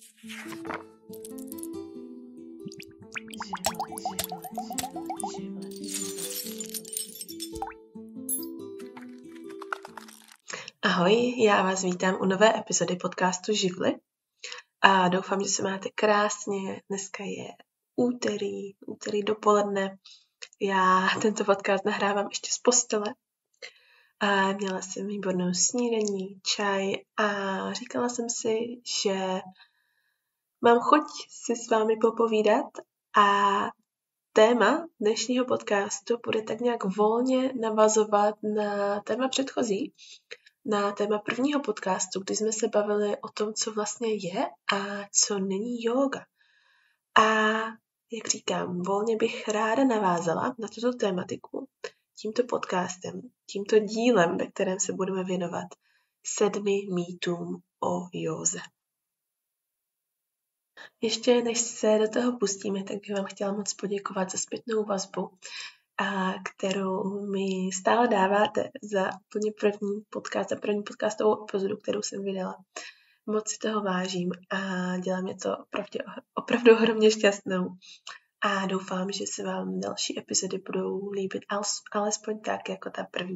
Ahoj, já vás vítám u nové epizody podcastu Živly a doufám, že se máte krásně. Dneska je úterý dopoledne. Já tento podcast nahrávám ještě z postele. A měla jsem výbornou snídaní, čaj a říkala jsem si, že mám chuť si s vámi popovídat a téma dnešního podcastu bude tak nějak volně navazovat na téma předchozí, na téma prvního podcastu, kdy jsme se bavili o tom, co vlastně je a co není jóga. A jak říkám, volně bych ráda navázala na tuto tématiku tímto podcastem, tímto dílem, ve kterém se budeme věnovat 7 mýtům o józe. Ještě než se do toho pustíme, tak bych vám chtěla moc poděkovat za zpětnou vazbu, kterou mi stále dáváte za úplně první podcastovou epizodu, kterou jsem vydala. Moc si toho vážím a dělá mě to opravdu ohromně šťastnou. A doufám, že se vám další epizody budou líbit alespoň tak, jako ta první.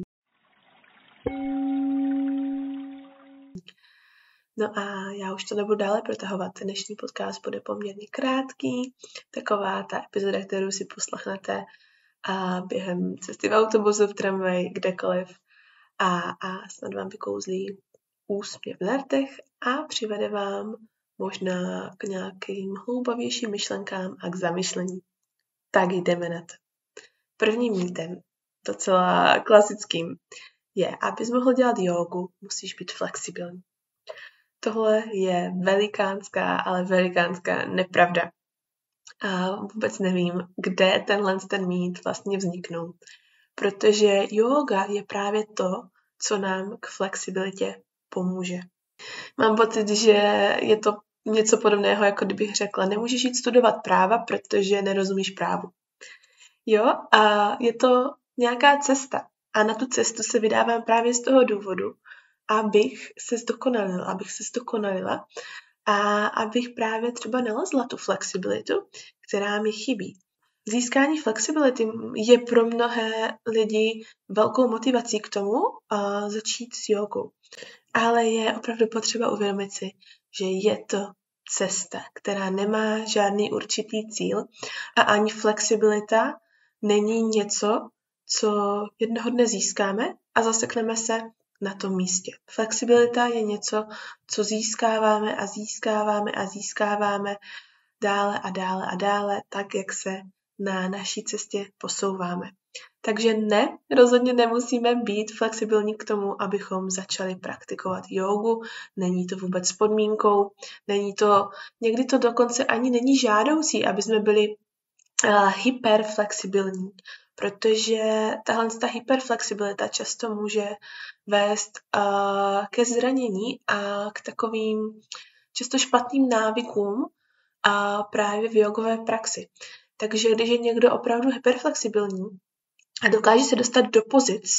No a já už to nebudu dále protahovat. Dnešní podcast bude poměrně krátký. Taková ta epizoda, kterou si poslechnete během cesty v autobusu, v tramvaji, kdekoliv. A snad vám vykouzlí úsměv na rtech a přivede vám možná k nějakým hloubavějším myšlenkám a k zamyšlení. Tak jdeme na to. Prvním mýtem, docela klasickým, je, abys mohl dělat jógu, musíš být flexibilní. Tohle je velikánská nepravda. A vůbec nevím, kde ten mýt vlastně vzniknul. Protože jóga je právě to, co nám k flexibilitě pomůže. Mám pocit, že je to něco podobného, jako kdybych řekla, nemůžeš jít studovat práva, protože nerozumíš právu. Jo, a je to nějaká cesta. A na tu cestu se vydávám právě z toho důvodu, abych se zdokonalila a abych právě třeba nalezla tu flexibilitu, která mi chybí. Získání flexibility je pro mnohé lidi velkou motivací k tomu začít s jógou. Ale je opravdu potřeba uvědomit si, že je to cesta, která nemá žádný určitý cíl a ani flexibilita není něco, co jednoho dne získáme a zasekneme se na tom místě. Flexibilita je něco, co získáváme dále, tak jak se na naší cestě posouváme. Takže ne, rozhodně nemusíme být flexibilní k tomu, abychom začali praktikovat jógu. Není to vůbec podmínkou, někdy to dokonce ani není žádoucí, aby jsme byli hyperflexibilní, protože ta hyperflexibilita často může vést ke zranění a k takovým často špatným návykům a právě v jogové praxi. Takže když je někdo opravdu hyperflexibilní a dokáže se dostat do pozic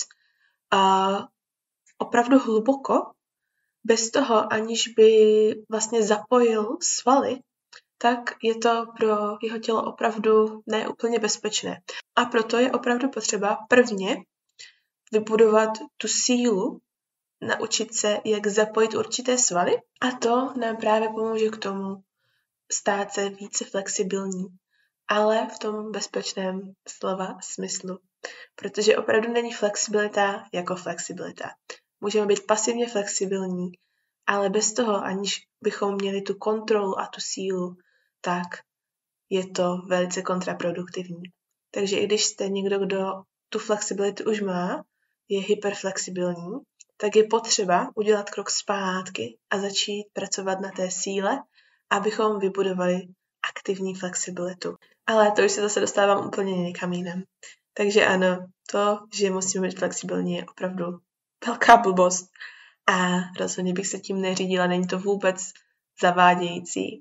opravdu hluboko, bez toho, aniž by vlastně zapojil svaly, tak je to pro jeho tělo opravdu neúplně bezpečné. A proto je opravdu potřeba prvně vybudovat tu sílu, naučit se, jak zapojit určité svaly a to nám právě pomůže k tomu stát se více flexibilní, ale v tom bezpečném slova smyslu. Protože opravdu není flexibilita jako flexibilita. Můžeme být pasivně flexibilní, ale bez toho, aniž bychom měli tu kontrolu a tu sílu, tak je to velice kontraproduktivní. Takže i když jste někdo, kdo tu flexibilitu už má, je hyperflexibilní, tak je potřeba udělat krok zpátky a začít pracovat na té síle, abychom vybudovali aktivní flexibilitu. Ale to už se zase dostávám úplně někam jinam. Takže ano, to, že musíme být flexibilní, je opravdu velká blbost. A rozhodně bych se tím neřídila, není to vůbec zavádějící.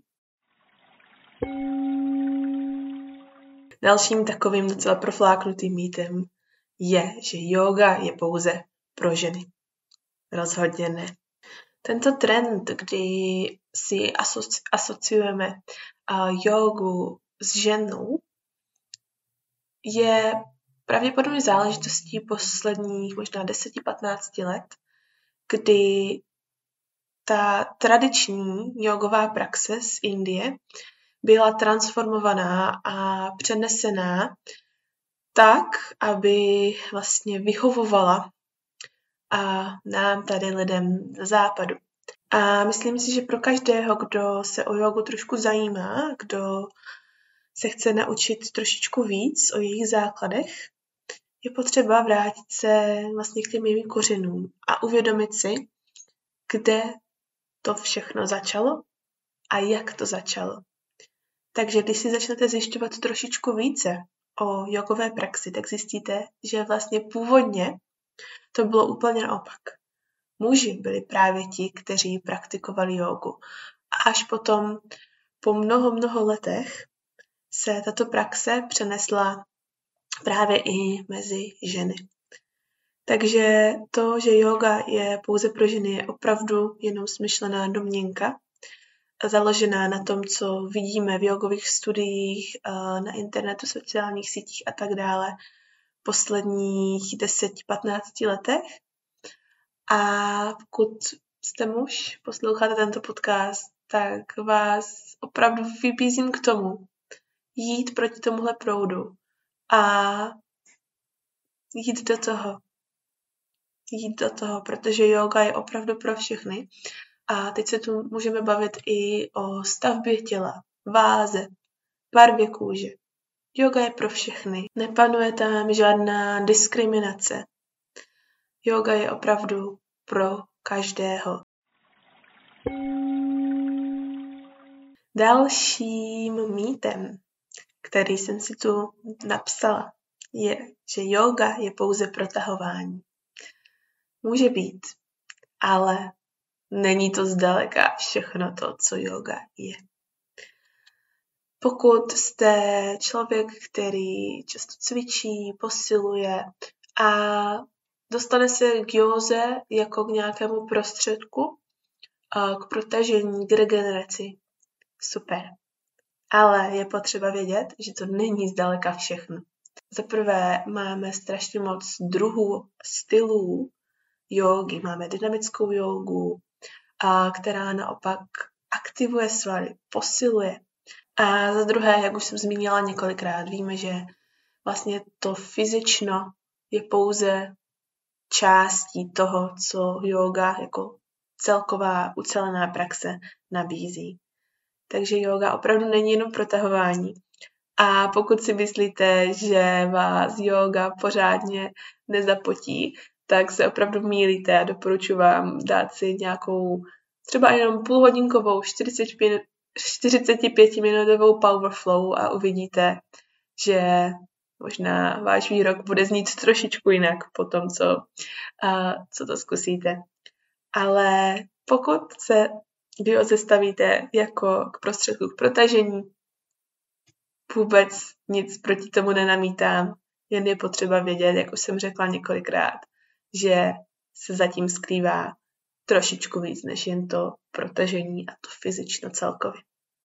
Dalším takovým docela profláknutým mýtem je, že jóga je pouze pro ženy. Rozhodně ne. Tento trend, kdy si asociujeme jógu s ženou, je pravděpodobně záležitostí posledních možná 10-15 let, kdy ta tradiční jogová praxe z Indie byla transformovaná a přenesená tak, aby vlastně vyhovovala nám tady lidem z západu. A myslím si, že pro každého, kdo se o jogu trošku zajímá, kdo se chce naučit trošičku víc o jejich základech, je potřeba vrátit se vlastně k těm jejím kořenům a uvědomit si, kde to všechno začalo a jak to začalo. Takže když si začnete zjišťovat trošičku více o jogové praxi, tak zjistíte, že vlastně původně to bylo úplně naopak. Muži byli právě ti, kteří praktikovali jogu. A až potom, po mnoho letech, se tato praxe přenesla právě i mezi ženy. Takže to, že yoga je pouze pro ženy, je opravdu jenom smyšlená domněnka, založená na tom, co vidíme v jogových studiích, na internetu, sociálních sítích a tak dále v posledních 10-15 letech. A pokud jste muž, posloucháte tento podcast, tak vás opravdu vybízím k tomu, jít proti tomuhle proudu a jít do toho, protože yoga je opravdu pro všechny. A teď se tu můžeme bavit i o stavbě těla, váze, barvě kůže. Yoga je pro všechny. Nepanuje tam žádná diskriminace. Yoga je opravdu pro každého. Dalším mýtem, který jsem si tu napsala, je, že yoga je pouze protahování. Může být, ale není to zdaleka všechno to, co yoga je. Pokud jste člověk, který často cvičí, posiluje a dostane se k józe jako k nějakému prostředku, k protažení, k regeneraci, super. Ale je potřeba vědět, že to není zdaleka všechno. Za prvé máme strašně moc druhů, stylů jógy. Máme dynamickou jógu, která naopak aktivuje svaly, posiluje. A za druhé, jak už jsem zmínila několikrát, víme, že vlastně to fyzično je pouze částí toho, co yoga jako celková ucelená praxe nabízí. Takže yoga opravdu není jenom protahování. A pokud si myslíte, že vás yoga pořádně nezapotí, tak se opravdu mýlíte a doporučuji vám dát si nějakou třeba jenom půlhodinkovou 45-minutovou power flow a uvidíte, že možná váš výrok bude znít trošičku jinak po tom, co to zkusíte. Ale pokud se vy odestavíte jako k prostředku k protažení, vůbec nic proti tomu nenamítám, jen je potřeba vědět, jak už jsem řekla několikrát, že se zatím skrývá trošičku víc, než jen to protažení a to fyzično celkově.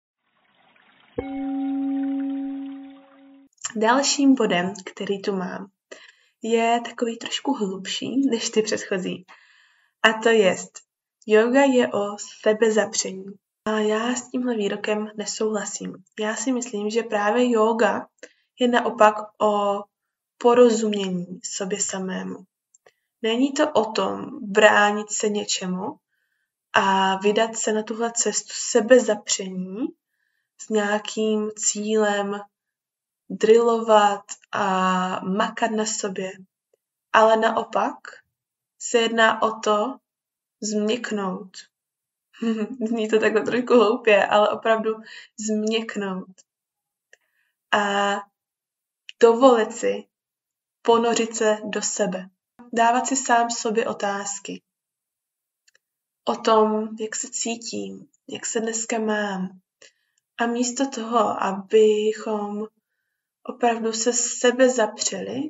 Dalším bodem, který tu mám, je takový trošku hlubší než ty předchozí. A to jest, yoga je o sebezapření. A já s tímhle výrokem nesouhlasím. Já si myslím, že právě yoga je naopak o porozumění sobě samému. Není to o tom bránit se něčemu a vydat se na tuhle cestu sebezapření s nějakým cílem drillovat a makat na sobě. Ale naopak se jedná o to změknout. Zní to takhle trošku hloupě, ale opravdu změknout. A dovolit si ponořit se do sebe. Dávat si sám sobě otázky. O tom, jak se cítím, jak se dneska mám. A místo toho, abychom opravdu se sebe zapřeli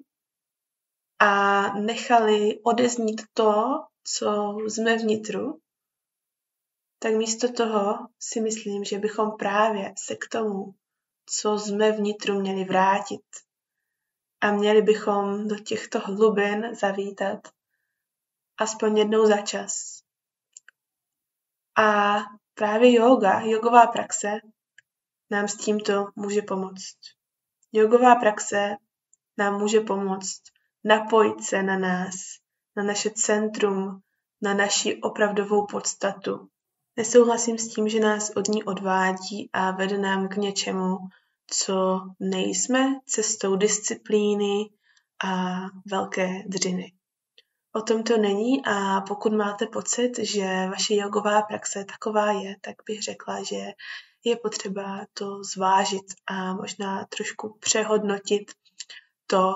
a nechali odeznít to, co jsme vnitru, tak místo toho si myslím, že bychom právě se k tomu, co jsme vnitru, měli vrátit. A měli bychom do těchto hlubin zavítat aspoň jednou za čas. A právě jogová praxe nám s tímto může pomoct. Jogová praxe nám může pomoct napojit se na nás, na naše centrum, na naši opravdovou podstatu. Nesouhlasím s tím, že nás od ní odvádí a vede nám k něčemu, co nejsme, cestou disciplíny a velké dřiny. O tom to není a pokud máte pocit, že vaše jogová praxe taková je, tak bych řekla, že je potřeba to zvážit a možná trošku přehodnotit to,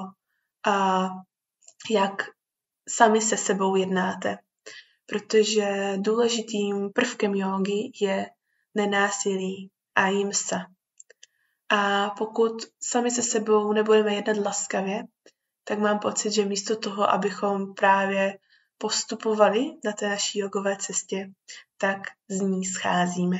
jak sami se sebou jednáte. Protože důležitým prvkem jógy je nenásilí a jimsa. A pokud sami se sebou nebudeme jednat laskavě, tak mám pocit, že místo toho, abychom právě postupovali na té naší jogové cestě, tak z ní scházíme.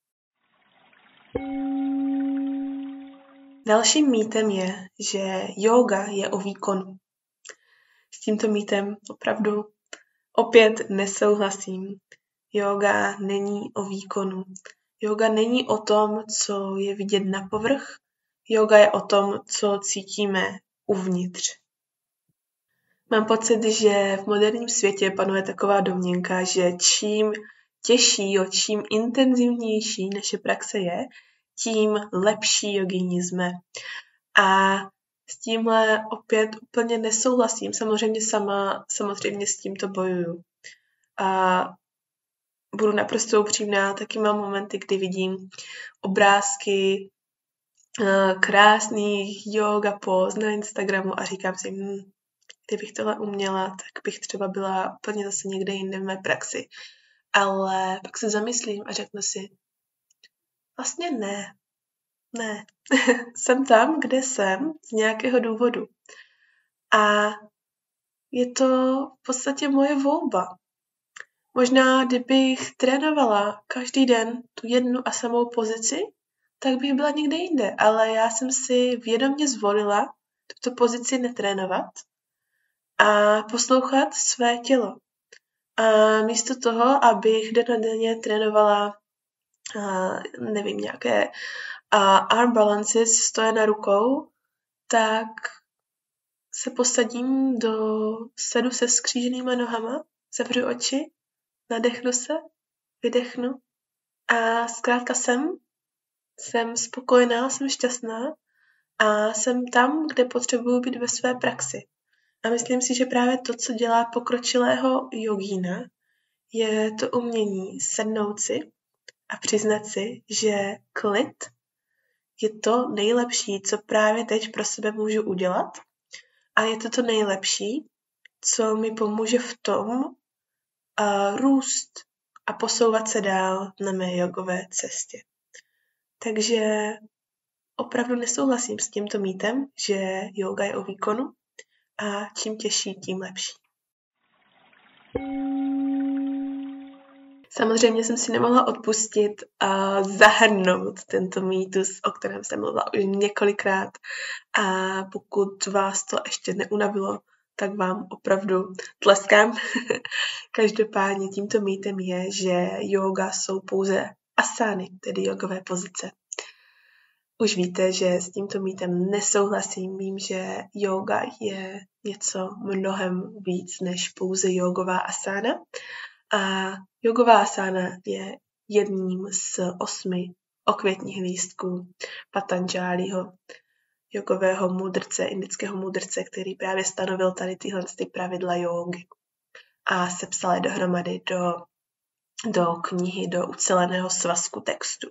Dalším mýtem je, že jóga je o výkonu. S tímto mýtem opravdu opět nesouhlasím. Jóga není o výkonu. Jóga není o tom, co je vidět na povrch. Jóga je o tom, co cítíme uvnitř. Mám pocit, že v moderním světě panuje taková domněnka, že čím těžší, čím intenzivnější naše praxe je, tím lepší jogíni jsme. A s tímhle opět úplně nesouhlasím. Samozřejmě s tímto bojuju. A budu naprosto upřímná, taky mám momenty, kdy vidím obrázky krásných yoga póz na Instagramu a říkám si, kdybych tohle uměla, tak bych třeba byla úplně zase někde jinde v mé praxi. Ale pak se zamyslím a řeknu si, vlastně ne. Jsem tam, kde jsem, z nějakého důvodu. A je to v podstatě moje volba. Možná, kdybych trénovala každý den tu jednu a samou pozici, tak bych byla někde jinde. Ale já jsem si vědomě zvolila tuto pozici netrénovat a poslouchat své tělo. A místo toho, abych dennodenně trénovala nějaké arm balances stoje na rukou, tak se posadím do sedu se skříženýma nohama, zavřu oči, nadechnu se, vydechnu a zkrátka jsem spokojená, jsem šťastná a jsem tam, kde potřebuji být ve své praxi. A myslím si, že právě to, co dělá pokročilého jogína, je to umění sednout si a přiznat si, že klid je to nejlepší, co právě teď pro sebe můžu udělat. A je to nejlepší, co mi pomůže v tom růst a posouvat se dál na mé jogové cestě. Takže opravdu nesouhlasím s tímto mýtem, že yoga je o výkonu a čím těžší, tím lepší. Samozřejmě jsem si nemohla odpustit a zahrnout tento mýtus, o kterém jsem mluvila už několikrát. A pokud vás to ještě neunavilo, tak vám opravdu tleskám. Každopádně tímto mýtem je, že yoga jsou pouze asány, tedy jogové pozice. Už víte, že s tímto mýtem nesouhlasím. Vím, že yoga je něco mnohem víc než pouze jogová asána. A jogová asána je jedním z 8 okvětních lístků Patanjaliho, jogového mudrce, indického mudrce, který právě stanovil tady tyhle pravidla jógy a sepsal je dohromady do knihy, do uceleného svazku textu.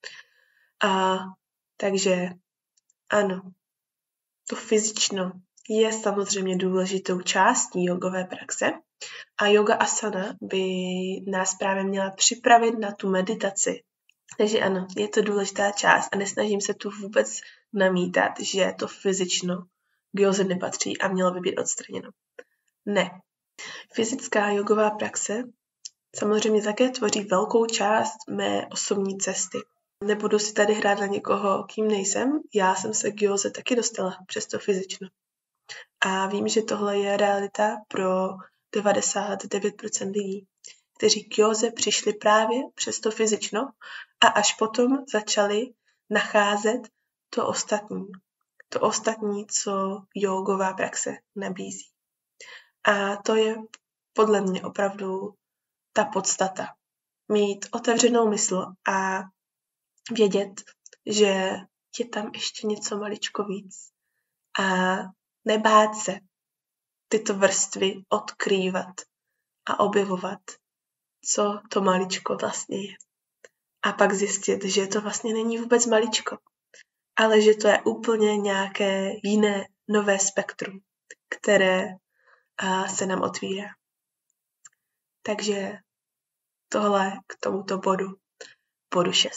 Takže ano, to fyzično je samozřejmě důležitou částí jogové praxe a yoga asana by nás právě měla připravit na tu meditaci. Takže ano, je to důležitá část a nesnažím se tu vůbec namítat, že to fyzično k józe nepatří a mělo by být odstraněno. Ne. Fyzická jogová praxe samozřejmě také tvoří velkou část mé osobní cesty. Nebudu si tady hrát na někoho, kým nejsem. Já jsem se k józe taky dostala přes to fyzično. A vím, že tohle je realita pro 99% lidí, kteří k józe přišli právě přes to fyzično a až potom začali nacházet to ostatní. To ostatní, co jógová praxe nabízí. A to je podle mě opravdu ta podstata. Mít otevřenou mysl a vědět, že je tam ještě něco maličko víc. A nebát se tyto vrstvy odkrývat a objevovat, co to maličko vlastně je. A pak zjistit, že to vlastně není vůbec maličko, ale že to je úplně nějaké jiné nové spektrum, které se nám otvírá. Takže tohle k tomuto bodu 6.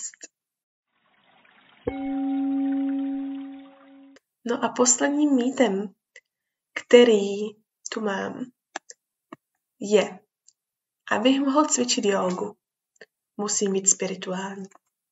No a posledním mýtem, který tu mám, je, abych mohl cvičit jógu, musím být spirituální.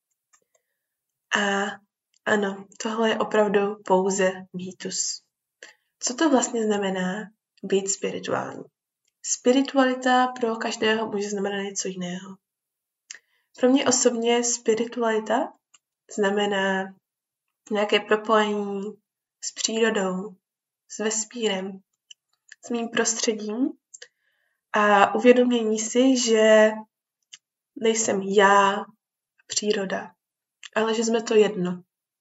A ano, tohle je opravdu pouze mýtus. Co to vlastně znamená být spirituální? Spiritualita pro každého může znamenat něco jiného. Pro mě osobně spiritualita znamená nějaké propojení s přírodou, s vesmírem, s mým prostředím a uvědomění si, že nejsem já příroda, ale že jsme to jedno.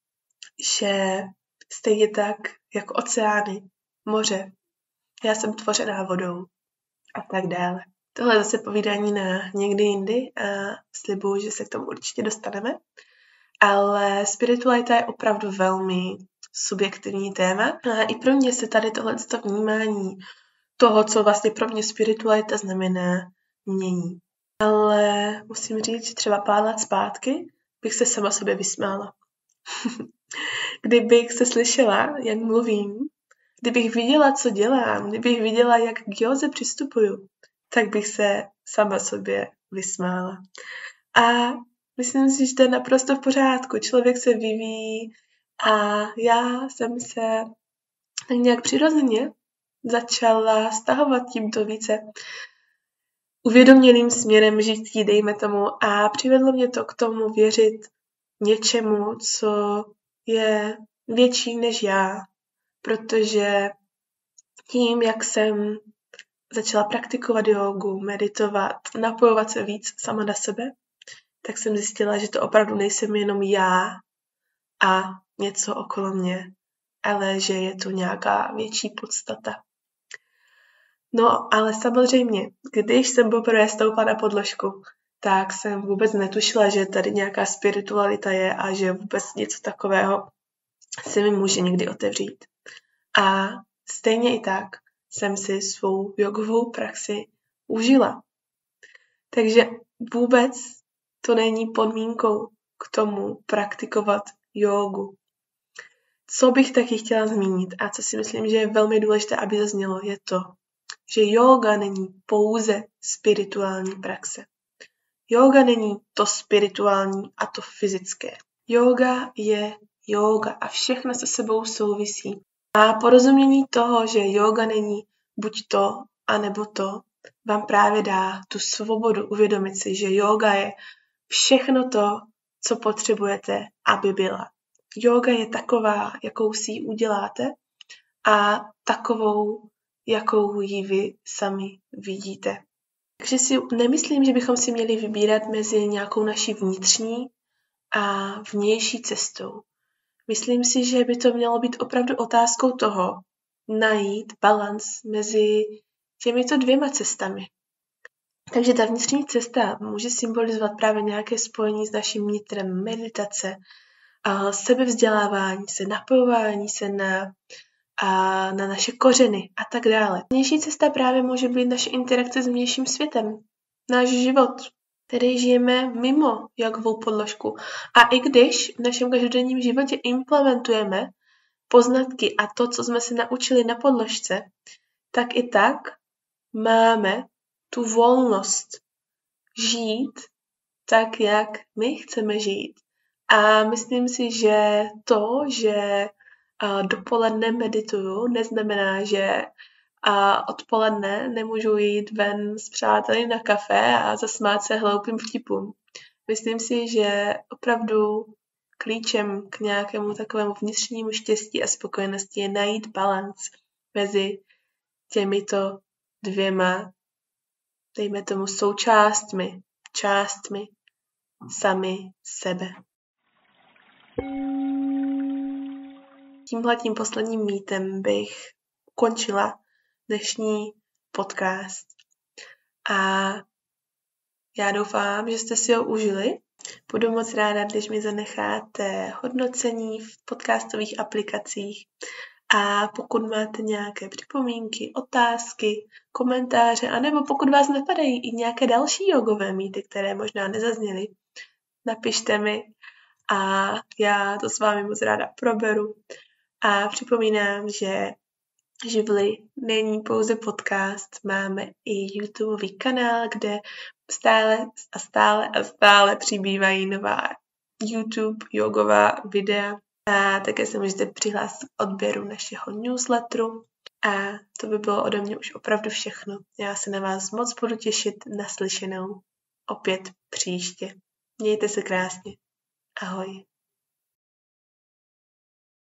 Že stejně tak jako oceány, moře, já jsem tvořená vodou a tak dále. Tohle je zase povídání na někdy jindy a slibuju, že se k tomu určitě dostaneme. Ale spiritualita je opravdu velmi subjektivní téma a i pro mě se tady tohleto vnímání toho, co vlastně pro mě spiritualita znamená, mění. Ale musím říct, že třeba pár let zpátky bych se sama sobě vysmála. Kdybych se slyšela, jak mluvím, kdybych viděla, co dělám, kdybych viděla, jak k józe přistupuju, tak bych se sama sobě vysmála. A myslím si, že to je naprosto v pořádku. Člověk se vyvíjí a já jsem se tak nějak přirozeně začala stahovat tímto více uvědoměným směrem žití, dejme tomu, a přivedlo mě to k tomu věřit něčemu, co je větší než já, protože tím, jak jsem začala praktikovat jógu, meditovat, napojovat se víc sama na sebe, tak jsem zjistila, že to opravdu nejsem jenom já a něco okolo mě, ale že je tu nějaká větší podstata. No, ale samozřejmě, když jsem poprvé stoupla na podložku, tak jsem vůbec netušila, že tady nějaká spiritualita je a že vůbec něco takového se mi může někdy otevřít. A stejně i tak jsem si svou jogovou praxi užila. Takže vůbec to není podmínkou k tomu praktikovat jógu. Co bych taky chtěla zmínit a co si myslím, že je velmi důležité, aby zaznělo, je to, že jóga není pouze spirituální praxe. Jóga není to spirituální a to fyzické. Jóga je jóga a všechno se sebou souvisí. A porozumění toho, že jóga není buď to, anebo to, vám právě dá tu svobodu uvědomit si, že jóga je všechno to, co potřebujete, aby byla. Jóga je taková, jakou si ji uděláte a takovou, jakou ji vy sami vidíte. Takže si nemyslím, že bychom si měli vybírat mezi nějakou naší vnitřní a vnější cestou. Myslím si, že by to mělo být opravdu otázkou toho, najít balans mezi těmito dvěma cestami. Takže ta vnitřní cesta může symbolizovat právě nějaké spojení s naším vnitrem, meditace, sebevzdělávání se, napojování se na naše kořeny a tak dále. Vnější cesta právě může být naše interakce s vnějším světem, náš život, který žijeme mimo jogovou podložku. A i když v našem každodenním životě implementujeme poznatky a to, co jsme se naučili na podložce, tak i tak máme tu volnost žít tak, jak my chceme žít. A myslím si, že to, že dopoledne medituju, neznamená, že odpoledne nemůžu jít ven s přáteli na kafe a zasmát se hloupým vtipům. Myslím si, že opravdu klíčem k nějakému takovému vnitřnímu štěstí a spokojenosti je najít balans mezi těmito dvěma, dejme tomu, částmi sami sebe. Tímhletím posledním mýtem bych ukončila dnešní podcast. A já doufám, že jste si ho užili. Budu moc ráda, když mi zanecháte hodnocení v podcastových aplikacích. A pokud máte nějaké připomínky, otázky, komentáře, anebo pokud vás napadají i nějaké další jogové mýty, které možná nezazněly, napište mi a já to s vámi moc ráda proberu. A připomínám, že Živly není pouze podcast, máme i YouTubeový kanál, kde stále přibývají nová YouTube jogová videa. A také se můžete přihlásit k odběru našeho newsletteru. A to by bylo ode mě už opravdu všechno. Já se na vás moc budu těšit, naslyšenou opět příště. Mějte se krásně. Ahoj.